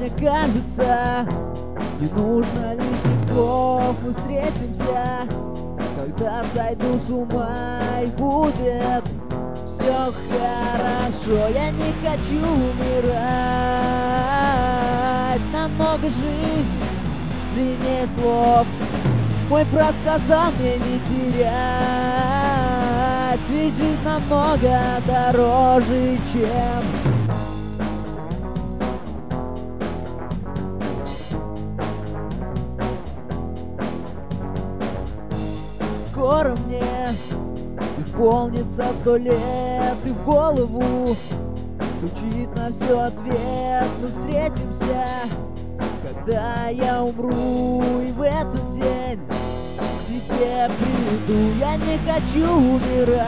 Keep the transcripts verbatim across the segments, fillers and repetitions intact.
мне кажется, не нужно лишних слов. Мы встретимся, когда сойду с ума, и будет все хорошо. Я не хочу умирать, намного жизнь длиннее слов. Мой брат сказал мне не терять, ведь жизнь намного дороже, чем скоро мне исполнится сто лет, и в голову стучит на все ответ. Мы встретимся, когда я умру, и в этот день к тебе приду. Я не хочу умирать,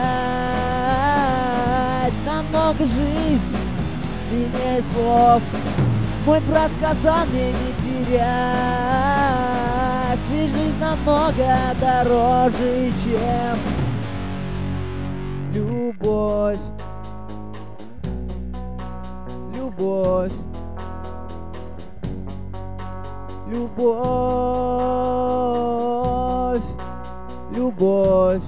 намного жизнь длиннее слов. Мой брат сказал мне не терять, ведь жизнь намного дороже, чем любовь. Любовь. Любовь. Любовь.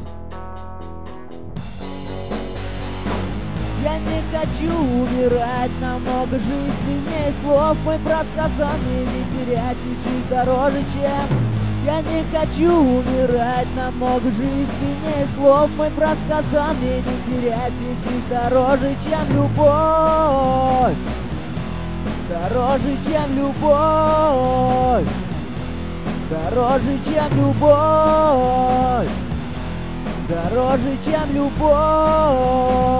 Я не хочу умирать, намного жизнь длиннее слов. Мой брат сказал мне не терять, и жизнь дороже, чем. Я не хочу умирать, намного жизнь длиннее слов. Мой брат сказал мне не терять, и жизнь дороже, чем любовь. Дороже, чем любовь. Дороже, чем любовь. Дороже, чем любовь.